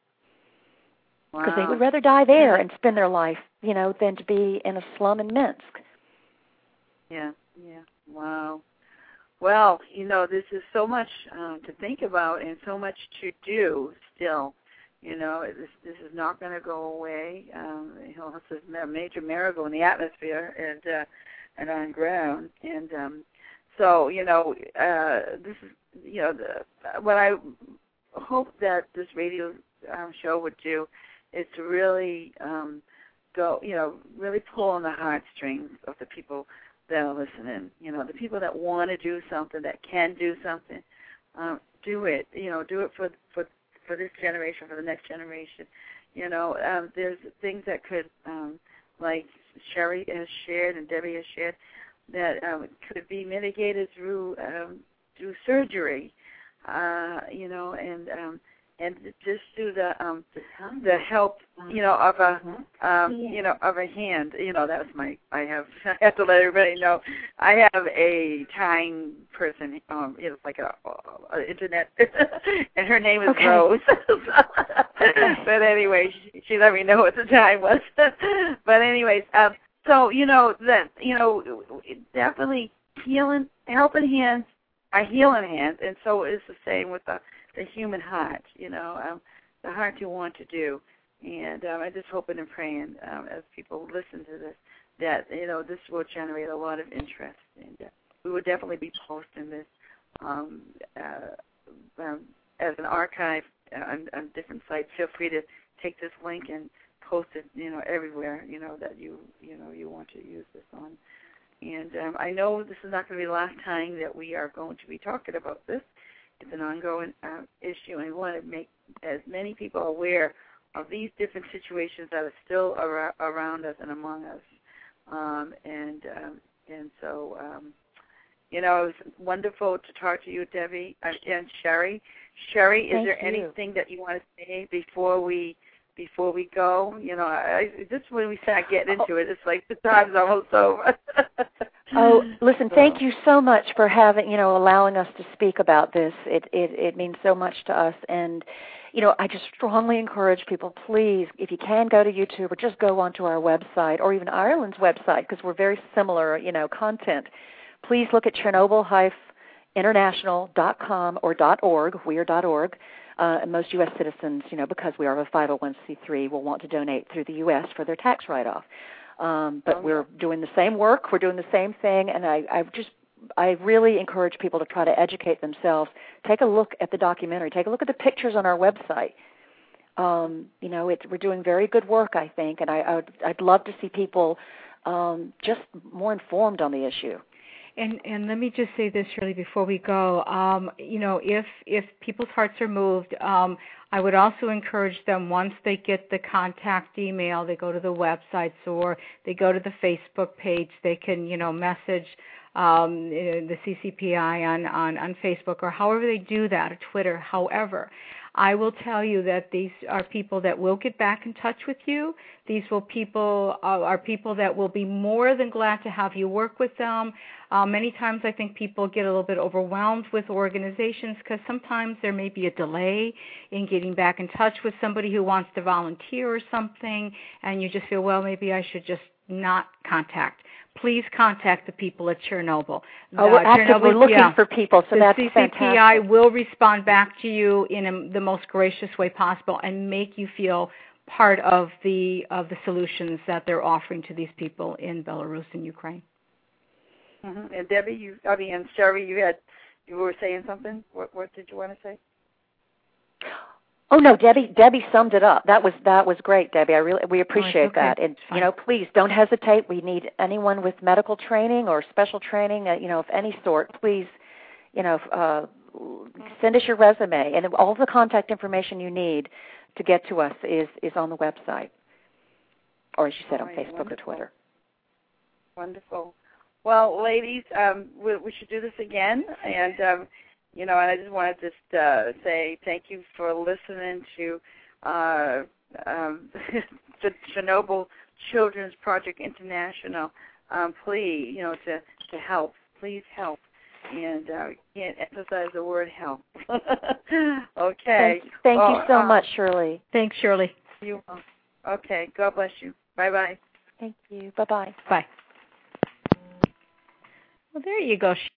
Wow. Because they would rather die there and spend their life, you know, than to be in a slum in Minsk. Yeah, yeah. Wow. Well, you know, this is so much um, to think about and so much to do still. You know, this this is not going to go away. Um, you know, this is a major miracle in the atmosphere and uh, and on ground. And um, so, you know, uh, this is, you know, the, what I hope that this radio um, show would do is to really um, go, you know, really pull on the heartstrings of the people that are listening. You know, the people that want to do something, that can do something, um, do it. You know, do it for for for this generation, for the next generation. You know, um, there's things that could, um, like Sherry has shared and Debbie has shared, that um, could be mitigated through um, through surgery. Uh, you know, and um, and just through the um, the help, you know, of a um, you know of a hand. You know, that was my. I have. I have to let everybody know. I have a tying person. Um, it's like a, a internet, and her name is okay. Rose. But anyway, she, she let me know what the time was. But anyways, um, so you know that you know definitely healing, helping hands are healing hands, and so it's the same with the. the human heart, you know, um, the heart you want to do. And um, I'm just hoping and praying um, as people listen to this that, you know, this will generate a lot of interest. And uh, we will definitely be posting this um, uh, um, as an archive on, on different sites. Feel free to take this link and post it, you know, everywhere, you know, that you, you know, you want to use this on. And um, I know this is not going to be the last time that we are going to be talking about this. It's an ongoing uh, issue, and we want to make as many people aware of these different situations that are still ar- around us and among us. Um, and um, and so, um, you know, it was wonderful to talk to you, Debbie, uh, and Sherry. Sherry, is Thank there you. anything that you want to say before we before we go? You know, I, just when we start getting into it, it's like the time's almost over. Oh, listen, thank you so much for having, you know, allowing us to speak about this. It, it it means so much to us. And, you know, I just strongly encourage people, please, if you can, go to YouTube or just go onto our website or even Ireland's website, because we're very similar, you know, content. Please look at Chernobyl International dot com or .org, we are .org. Uh, and most U S citizens, you know, because we are a five oh one c three, will want to donate through the U S for their tax write-off. Um, but oh, we're yeah. doing the same work. We're doing the same thing, and I, I just I really encourage people to try to educate themselves. Take a look at the documentary. Take a look at the pictures on our website. Um, you know, it's, we're doing very good work, I think, and I, I would, I'd love to see people um, just more informed on the issue. And and let me just say this, Shirley, before we go. Um, you know, if if people's hearts are moved, um, I would also encourage them, once they get the contact email, they go to the websites or they go to the Facebook page. They can, you know, message um, the C C P I on, on, on Facebook, or however they do that, or Twitter. However, I will tell you that these are people that will get back in touch with you. These will people uh, are people that will be more than glad to have you work with them. Uh, many times I think people get a little bit overwhelmed with organizations because sometimes there may be a delay in getting back in touch with somebody who wants to volunteer or something, and you just feel, well, maybe I should just not contact. Please contact the people at Chernobyl. Oh, we're uh, actively Chernobyl, looking yeah. for people, so the that's C C P I fantastic. will respond back to you in a, the most gracious way possible and make you feel part of the of the solutions that they're offering to these people in Belarus and Ukraine. Mm-hmm. And Debbie, you, I mean, and Sherry, you had, you were saying something. What, what did you want to say? Oh no, Debbie. Debbie summed it up. That was that was great, Debbie. I really we appreciate oh, okay. that. And Fine. you know, please don't hesitate. We need anyone with medical training or special training, uh, you know, of any sort. Please, you know, uh, send us your resume, and all the contact information you need to get to us is is on the website, or as you said, all on right, Facebook wonderful. or Twitter. Wonderful. Well, ladies, um, we, we should do this again, and. Um, You know, I just want to just uh, say thank you for listening to uh, um, the Chernobyl Children's Project International. Um, please, you know, to, to help. Please help. And uh, can't emphasize the word help. Okay. Thank, thank well, you so uh, much, Shirley. Thanks, Shirley. You, okay. God bless you. Bye-bye. Thank you. Bye-bye. Bye. Well, there you go.